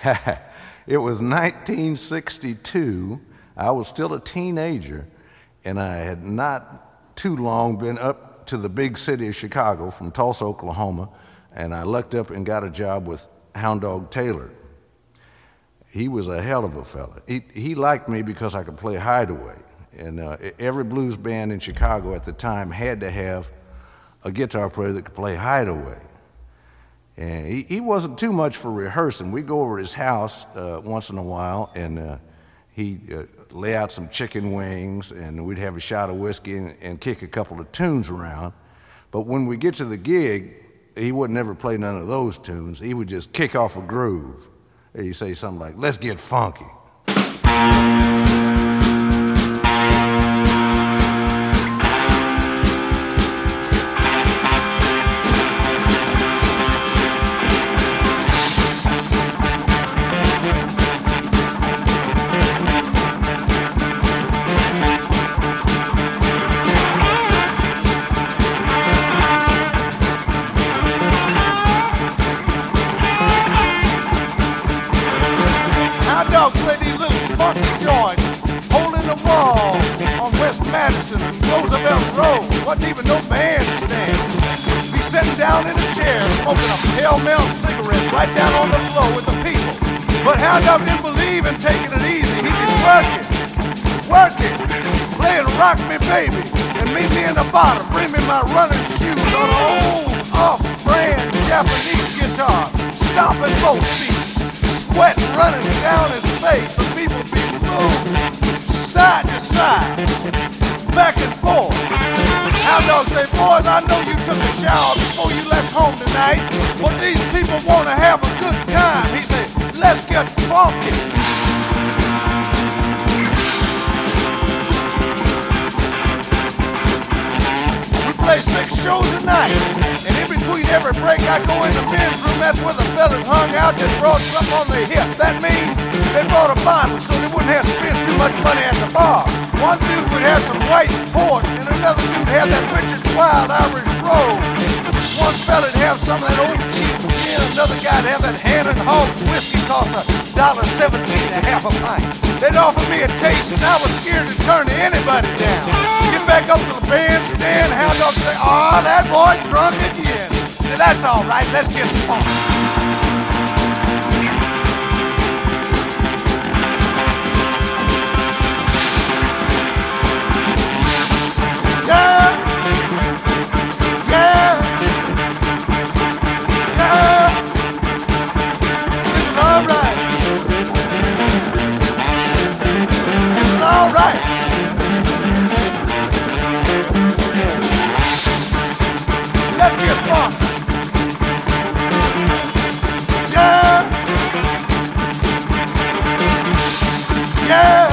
It was 1962. I was still a teenager, and I had not too long been up to the big city of Chicago from Tulsa, Oklahoma, and I lucked up and got a job with Hound Dog Taylor. He was a hell of a fella. He liked me because I could play hideaway, and every blues band in Chicago at the time had to have a guitar player that could play hideaway. And he wasn't too much for rehearsing. We'd go over to his house once in a while, and he'd lay out some chicken wings, and we'd have a shot of whiskey and kick a couple of tunes around. But when we get to the gig, he would never play none of those tunes. He would just kick off a groove. He'd say something like, "Let's get funky." Wasn't even no bandstand. Be sitting down in a chair, smoking a pell-mell cigarette right down on the floor with the people. But Hound Dog didn't believe in taking it easy. He was working, playing Rock Me Baby, and meet me in the bottom, bring me my running shoes on an old off-brand Japanese guitar, stomping both feet, sweat running down his face, the people be moved side to side, back and forth. Hound Dog say, "Boys, I know you took a shower before you left home tonight, but these people want to have a good time." He said, "Let's get funky." We play 6 shows a night, and in between every break I go in the men's room. That's where the fellas hung out that brought something on their hip. That means they brought a bottle so they wouldn't have to spend too much money at the bar. One dude would have some white port, and another dude had that Richard's Wild Irish Rose. One fella'd have some of that old cheap gin, another guy'd have that Hand and Hogs whiskey, cost $1.17 a half a pint. They'd offer me a taste, and I was scared to turn anybody down. Get back up to the bandstand, Hound Dog say, "Oh, that boy drunk again." Now, that's all right, let's get funky. Let's get funky. Yeah. Yeah.